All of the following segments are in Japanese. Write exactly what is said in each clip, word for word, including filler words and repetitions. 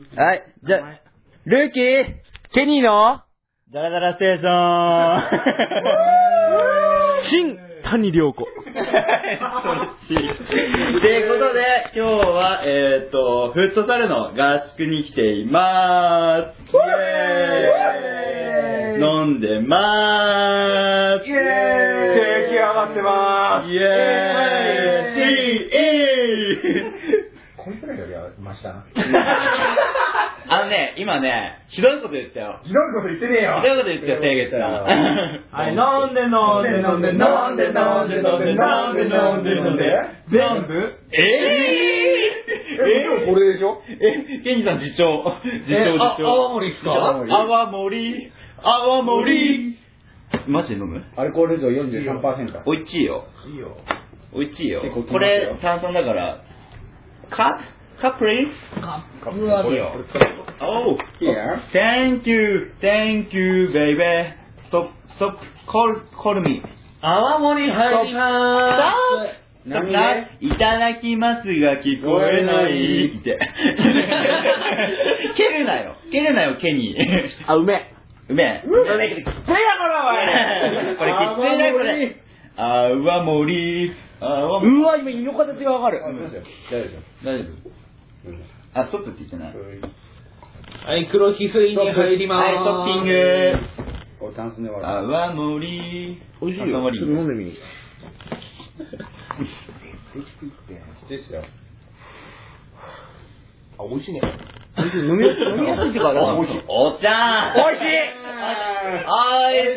はい、じゃあ、ルーキー、ケニーの、ダラダラステーション、新谷涼子。ということで、今日は、えっと、フットサルの合宿に来ていまーす。イェーイ飲んでまーす。イェーイ出来上がってまーす。 イェーイこいつらよりはマシだな。 あのね、今ね、ひどいこと言ったよ。 ひどいこと言ってねえよ。 ひどいこと言ったよ、清月さん。 はい、飲んで飲んで飲んで飲んで飲んで飲んで飲んで飲んで飲んで飲んで全部えぇーこれでしょえ、ケニーさん自重。自重自重。 泡盛っすか？ 泡盛。泡盛。マジで飲む？ アルコール度 よんじゅうさんパーセント。 おいちいよ。 いいよ。 おいちいよ。これ炭酸だから、カップカップリーカップはよ。 Oh, here. Thank you, thank you, baby. Stop, stop, call, call me. 泡盛入りまーす。何ね？いただきますが聞こえないって。蹴るなよ。蹴るなよ、ケニー。 あ、うめえ。 うめえ。 うめえけど、きついな、これおい。 これきついな、これ。泡盛。泡盛。 うわ、今胃の形がわかる。大丈夫。 大丈夫。あ、ストップって言ってない。 はい、黒皮膚に入りまーす。 はい、ストッピング。 これタンスで割る。 泡盛。 おいしいよ。ちょっと飲んでみ。きついっすよ。あ、美味しいね。飲みやすい、飲みやすいってか、 美味しい。おっちゃん。 美味しい。 おい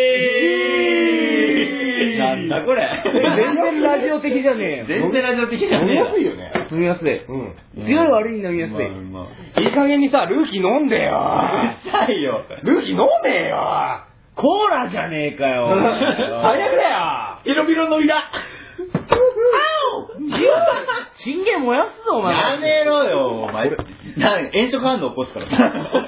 しい。なんだこれ。 全然ラジオ的じゃねえ。 全然ラジオ的じゃねえ。 飲みやすいよね。飲みやすい。うん。強い悪いに飲みやすい。いい加減にさ、ルーキー飲んでよ。 うるさいよ。 ルーキー飲めよ。コーラじゃねえかよ。最悪だよ。 エロビロのみだ。 チンゲン燃やすぞ、お前。 やめろよ、お前。な、炎色反応起こすから。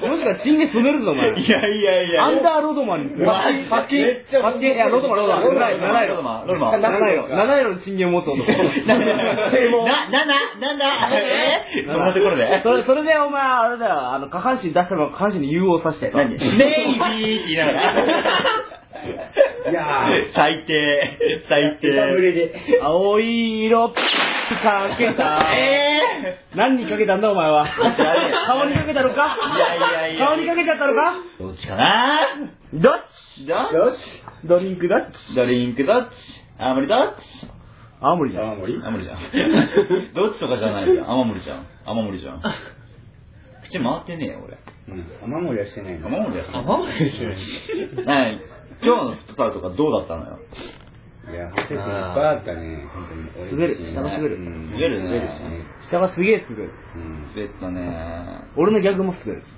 もしかチンゲン染めるぞ、お前。 いやいやいや。 アンダーロードマンに。パッキンパッキンいや、ロードマン、ロードマン。七色。七色。 ロードマン。 七色。七色のチンゲンを持つ男。 な、な、な、な、えそんなところで。 それ、それでお前、あれだよ、あの、下半身出したら下半身に融合させて。 何？ネイビーって言いながら。 いやー、最低、最低。 青い色、かけた。えー、何にかけたんだお前は。顔にかけたのか？ いやいやいや。 顔にかけちゃったのか？ どっちかな？ どっち？ どっち？ドリンクどっち？ ドリンクどっち？青森どっち？ 青森じゃん。 青森？青森じゃん。どっちとかじゃないじゃん。青森じゃん。青森じゃん。口回ってねえよ、俺。 うん。雨漏りはしてないの。 雨漏りはしてない。 雨漏りはしてない。 はい。今日のフットサルとかどうだったのよ。 いや、走っていっぱいあったね、本当に。滑る、下が滑る。 滑るね。 滑るしね。下がすげえ滑る。 滑ったね。 俺の逆も滑る。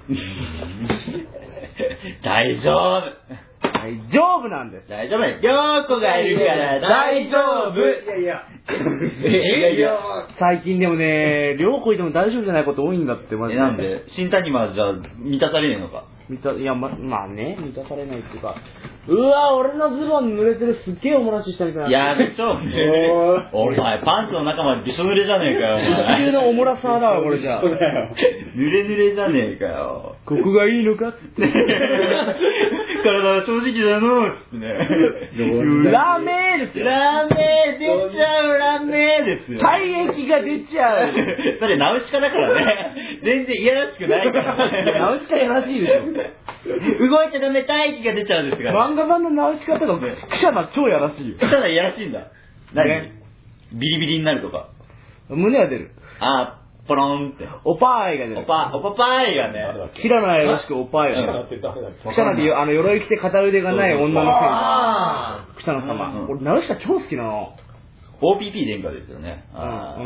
大丈夫。 大丈夫なんです。 大丈夫。陽子がいるから大丈夫。 いやいや。いやいや。最近でもね、涼子いても大丈夫じゃないこと多いんだって、マジで。 え、なんで新谷間じゃ満たされねえのか。 満た、いや、ま、まあね、満たされないっていうか。うわ、俺のズボン濡れてる、すっげえおもらししたみたいな。 やめちょうね。お前、パンツの中までびしょ濡れじゃねえかよ。 地球のおもらさだわ、これじゃ。そうだよ。 濡れ濡れじゃねえかよ。 ここがいいのかって。 体は正直だのってね。 ラメーですよ。 ラメー出ちゃう、ラメーですよ。 体液が出ちゃう。 それナウシカだからね。全然いやらしくないから。 ナウシカやらしいでしょ。 動いちゃダメ、体液が出ちゃうんですから。 漫画版のナウシカとか、くしゃな超やらしいよ。 くしゃないやらしいんだ。何？ビリビリになるとか。 胸は出る。 あー。ポロンって。 おぱーいが出る。 おぱ、おぱぱーいがね。 キラナよろしくおぱーいが出る。くしゃなっていう、あの、鎧着て片腕がない女の選手。くしゃな様。俺、ナウシカ超好きなの。 オーピーピー 殿下ですよね。 うん。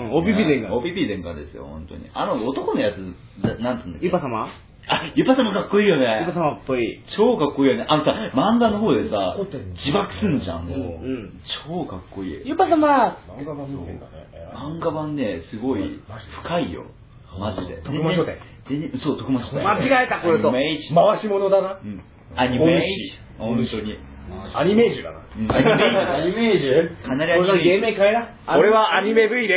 オーピーピー 殿下。 オーピーピー 殿下ですよ、本当に。あの、男のやつ、なんつうんだっけ。 ユパ様？ あ、ユパ様かっこいいよね。 ユパ様っぽい。 超かっこいいよね。あのさ、漫画の方でさ、自爆すんじゃん、もう。 うん。 超かっこいい。 ユパ様！ 漫画版見てんだね。漫画版ね、すごい深いよ。マジで。 徳間書店。 そう、徳間書店。 間違えた、これと。回し物だな。 アニメージュ。本当に。 アニメージュだな。 アニメージュ。 アニメージュ？ かなりアニメージュ。 俺の芸名変えな。俺はアニメ V です。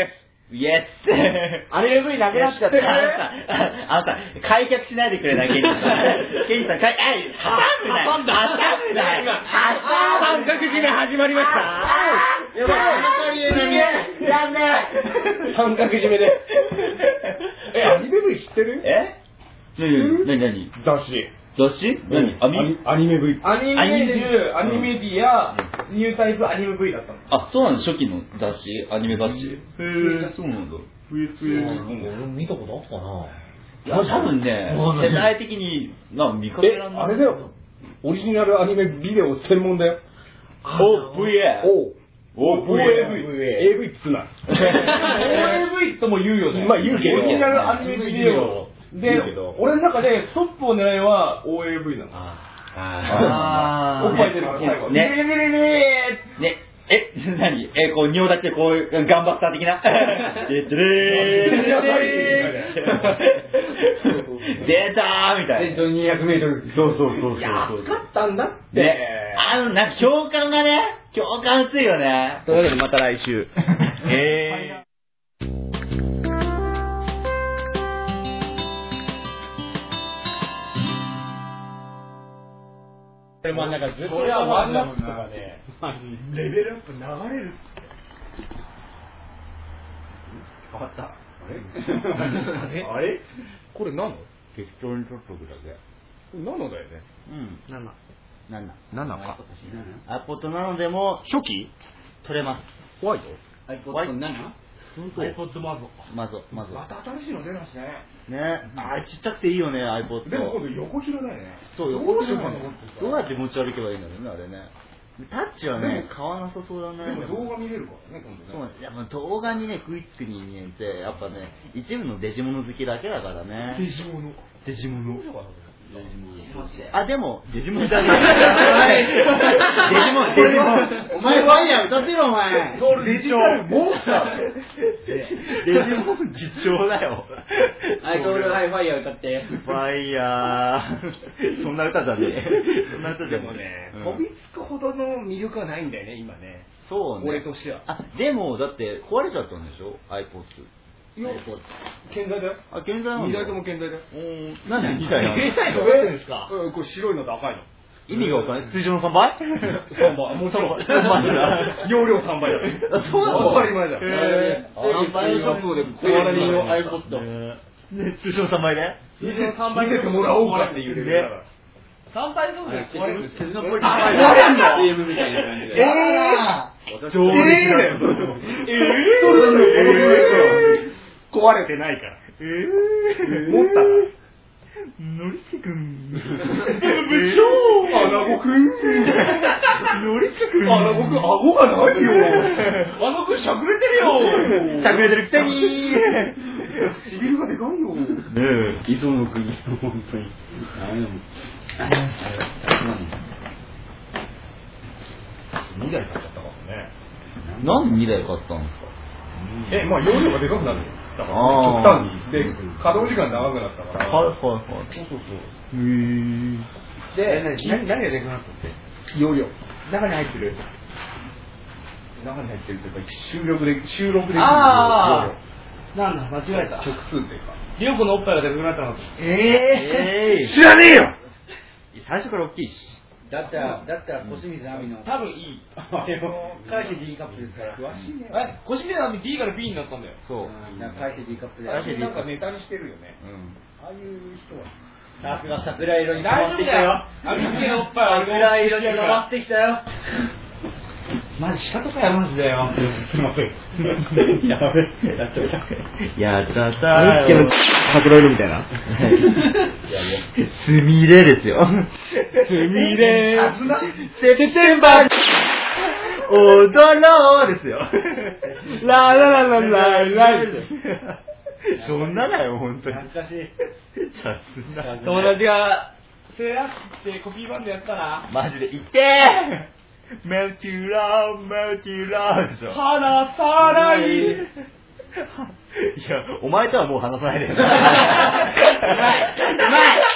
イエスアニメ ブイ なくなっちゃった。 あのさ、あのさ、開脚しないでくれない、ケンジさん。ケンジさん、かい、あい、挟むな挟んだ挟むな三角締め始まりました。 やばいやんね三角締めで。え、アニメ ブイ 知ってる？ えなになになに雑誌。 雑誌何アニアニメ ブイ。アニメでいうアニメディア、ニュータイプアニメ ブイ だったの。 あ、そうなの初期の雑誌アニメ雑誌。へぇ、そうなんだ。 俺見たことあったかな。 いや、多分ね、世代的に、な、見かけらんない。 あれだよ。オリジナルアニメビデオ専門だよ。 お、ブイエー。 お、お、ブイエーブイ。エーブイ っつうな。オーエーブイ とも言うよね。まあ言うけど。オリジナルアニメビデオ。で、俺の中でトップを狙いは オーエーブイ なの。ああ。おっぱい出るから最後。ね。ねねねね。え、何え、こう、尿だけこう、頑張った的なで、でれー出たーみたいな。 にひゃくメートル。 そうそうそうそう。 いや、暑かったんだって。 ね。あの、なんか共感がね、共感熱いよね。 というわけでまた来週。 えー。 まあなんかずっとワンナップとかね、レベルアップ流れる。 変わった。あれ？あれ？これ何の？ 適当に取っとくだけ。 これ何のだよね。 うん。なな。なな。 ななか。 iPod なのでも初期？ 取れます。 ホワイト？ iPod なな？ iPod マゾ。 マゾ、マゾ。 また新しいの出ましたね。 ね、あれちっちゃくていいよね、iPod。 でも今度横広だよね。 そう、横広だね。どうやって持ち歩けばいいんだろうね、あれね。タッチはね、買わなさそうだね。 でも動画見れるからね、今度ね。 そうなんです。やっぱ動画にね、クイックに見えて、やっぱね、一部のデジモノ好きだけだからね。 デジモノ。 デジモノ。あ、でも、デジモンじゃない。デジモン、デジモン。お前ファイヤー歌ってろ、お前。 デジタルモンスター。 デジモン実調だよ。 はい、ゴールハイファイヤー歌って。 ファイヤー。そんな歌じゃねえ。そんな歌じゃもね、飛びつくほどの魅力はないんだよね、今ね。 そうね。 俺としては。 あ、でも、だって壊れちゃったんでしょ ?iPod。 いや、健在だよ。 あ、健在なの？ にだいとも健在だよ。 おー、なんでにだいなの？ にだいどうやってんですか？うん、これ白いのと赤いの。 意味がわかんない。通常のさんばい？ さん 倍。もうさんばい。さんばいだ。 容量さんばいだ。 あ、そうなの？ 当たり前だ。 へぇー。さんばいのそうで、 コアラニーの iPod。 ね、通常のさんばいで？ 通常のさんばい見せてもらおうかっていうレベルだから。さんばいそうで壊れる。 鉄のポリあ、壊れんの？ ゲームみたいな感じで。 えぇー。 上出来だよ。 えぇー。壊れてないから。えぇー。持ったら。 ノリスケくん。部長アナゴくん。 ノリスケくん。 アナゴくん、顎がないよ。アナゴくんしゃくれてるよ。 しゃくれてるくせに。 唇がでかいよ。ねえ、磯野くん、本当に。ダメだもん。 にだい買っちゃったからね。 なんでにだい買ったんですか？ え、まあ容量がでかくなるよ。だから極端に。で、稼働時間長くなったから。 はいはいはい。 そうそうそう。 へぇで、何がでかくなったって？容量。中に入ってる。中に入ってるというか、収録で、収録できる。 ああなんだ、間違えた。 曲数っていうか。 リオコのおっぱいがでかくなったの。 えぇー。知らねえよ。 最初から大きいし。 だったら、だったら小清水亜美の。多分いい。あれも、返して D カップですから。 詳しいね。 え、小清水亜美 D から B になったんだよ。 そう。 返して D カップで。 あれなんかネタにしてるよね。 うん。 ああいう人は。 さすが桜色に変わってきたよ。亜美のおっぱいは桜色に変わってきたよ。マジ鹿とかやマジだよ。すいません。 やべ。やったったやったったあれの桜色みたいな。 すみれですよ。 すみれー。 セプテンバー踊ろうですよ。 ララララララそんなだよ、ほんとに。 懐かしい。 さすが。 友達が、セーラーってコピーバンドやったな。 マジで、いってーメルティラー、メルティラーでしょ。 話さない。 いや、お前とはもう話さないで。うまい。 うまい。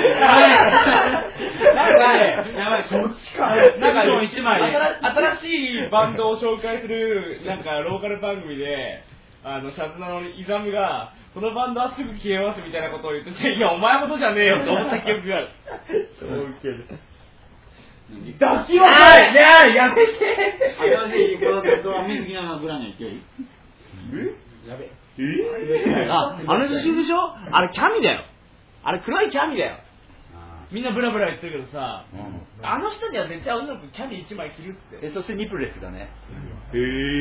なんかね、やばい、そっちか。なんか一枚新しいバンドを紹介する、なんかローカル番組で、 あのシャツなのにイザムがこのバンドはすぐ消えますみたいなことを言ってて、いやお前ほどじゃねえよって思った記憶がある。 超ウケる。 抱きはない。じゃあやめて。 新しいこのベッドは水着なぐらいの勢い。 え？やべ。 え？あ、あの写真でしょ？あれキャミだよ。あれ黒いキャミだよ。みんなブラブラ言ってるけどさ、うん、あの人には絶対女の子キャミいちまい着るって。 え、そしてニプレスがね。 へぇー。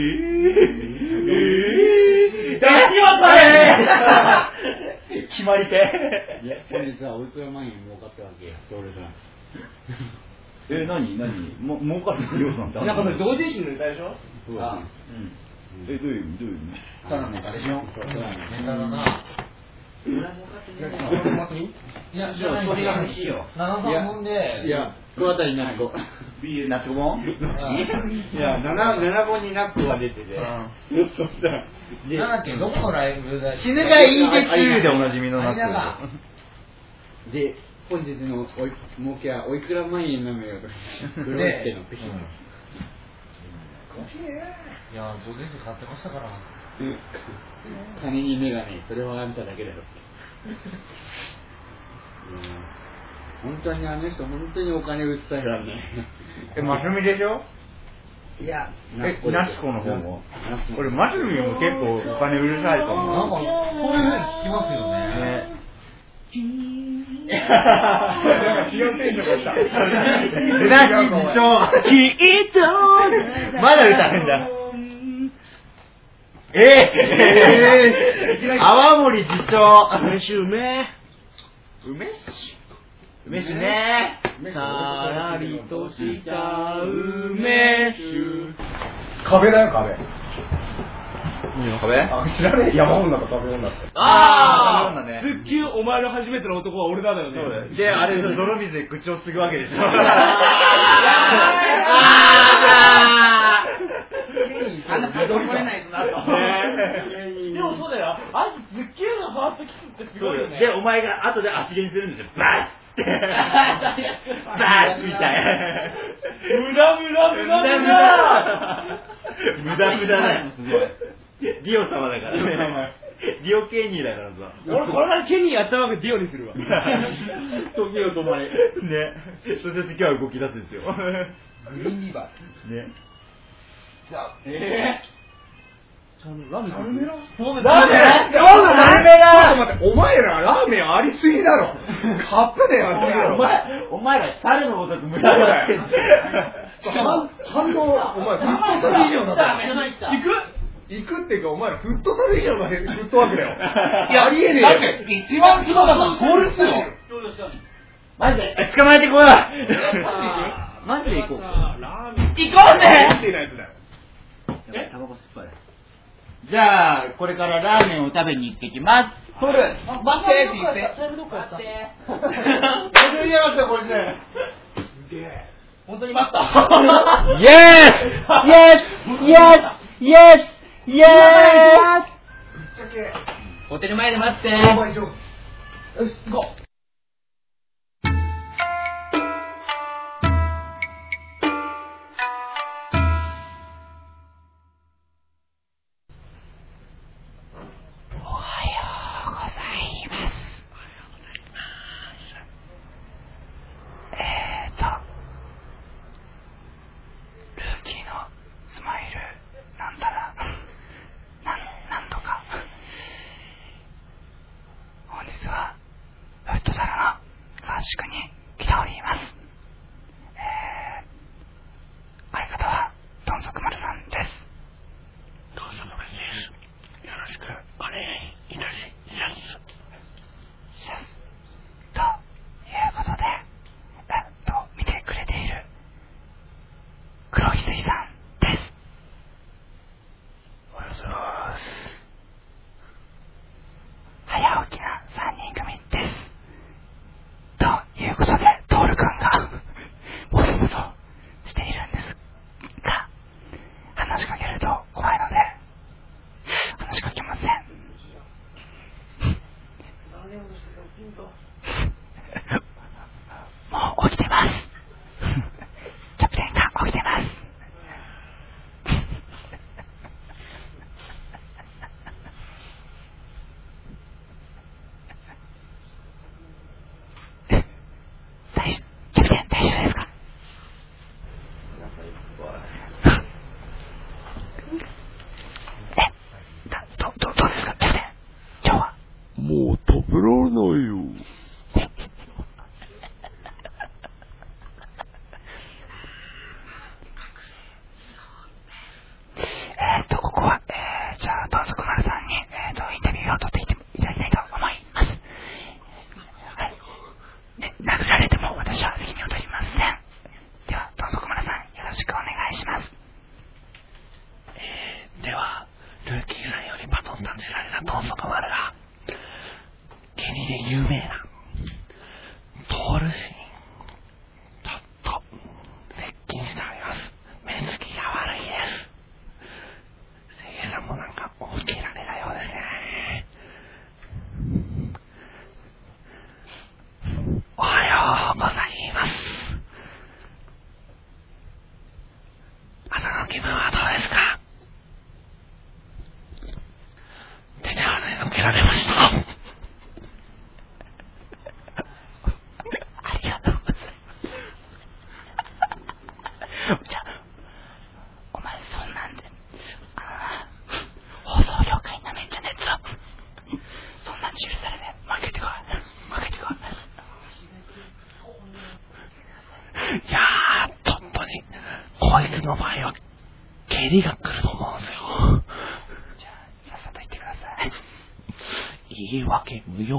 えぇー。抱きはされ決まり手。 いや、本日はおいくら万円儲かったわけよ、トールさん。 え、なになにも儲かる要素なんだ。 なんかそれ同人誌のネタでしょ？ そうだね。 うん。え、どういう意味どういう意味？ ただのネタでしょ？ただのネタだな。俺も儲かってねえ。いや、じゃあそれが欲しいよ。ななさんもんで。いや、小当たりなっこ。ビールなっこもん？いや、ななほんにナッコが出てて。そしたら。なんだっけ、どこのライブだ？死ぬがいいですでおなじみのナッコ。で、本日のお儲けはおいくら万円なのよと。黒いってのってきて。いや、同然買ってましたから。金に目がねえ、それはあんただけだよ。本当にあの人、本当にお金売ったからね。 え、マスミでしょ？ いや、 え、ナシコの方も。これマスミも結構お金うるさいと思う。 なんか、そういうふうに聞きますよね。ね。 なんか違うテンションがした。 なし自称。きっと。まだ歌うんだ。ええー、泡盛自称。 梅酒うめ梅酒梅酒ね。 さらりとした梅酒。壁だよ、壁。 海の壁？ あ、知らねえ。山女と壁女って。 ああ、 ズッキュン、お前の初めての男は俺だだよね。 そうだよ。で、あれ、泥水で口を継ぐわけでしょ。あんな戻りないとなと。 でもそうだよ。あいつズッキュンのファーストキスってすごいよね。 で、お前が後で足毛にするんですよ。バッって。バッみたいな。 無駄無駄無駄無駄。 無駄無駄だよ。すごい。ディオ様だからね。ディオケニーだからさ。 俺これからケニーやったわけディオにするわ。 時を止まれ。ね。そして今日は動き出すんですよ。 グリーンリバー。 ね。 じゃあ、えぇラーメン食べろ。ラーメンラーメンラーメンちょっと待って、お前らラーメンありすぎだろ。カップでやってるお前、お前ら猿のごとく無駄だって反応、お前フットサル以上だった。行く行くっていうか、お前らフットサル以上のフットワークだよ。いや、ありえねえよ。だって一番すごかったのゴールっすよ。 マジで捕まえてこい。マジで行こうか。 ラーメン行こうぜってないやつだよ。 え、タバコ酸っぱい。じゃあ、これからラーメンを食べに行ってきます。 それ、待ってって言って。待って。これ嫌だったよ、これね。すげえ。本当に待った。 イエーイイエスイエスイエスイエスホテル前で待って。 よし、行こう。 ールシーン、ちょっと接近しております。目つきが悪いです。せいげいさんもなんか起きられたようですね。おはようございます。朝の気分はどうですか？手ではね、抜けられました。ありがとうございます。じゃあ、お前そんなんで、あの放送業界なめんじゃねえぞ。そんなん許されねえ。負けてこい。負けてこい。いやー、ちょっとに、こいつの場合は、蹴りが来ると思うんですよ。じゃあ、さっさと言ってください。言い訳無用。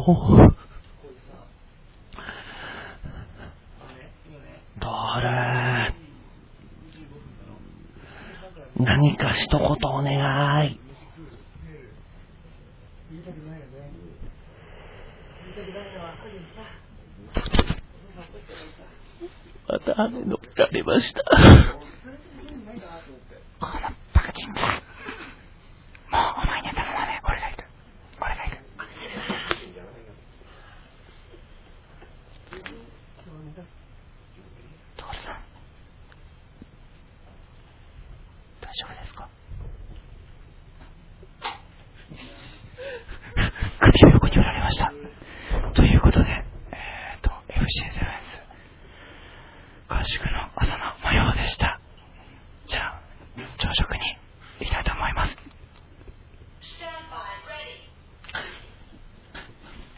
ドール、何か一言お願い。また雨乗っかりました。このバカチンが、もうお前には頼まねえ。俺が行く。俺が行く。トールさん、大丈夫ですか？首を横に振られました。ということで、えーと エフシー ゼロエス合宿の朝の模様でした。じゃあ朝食に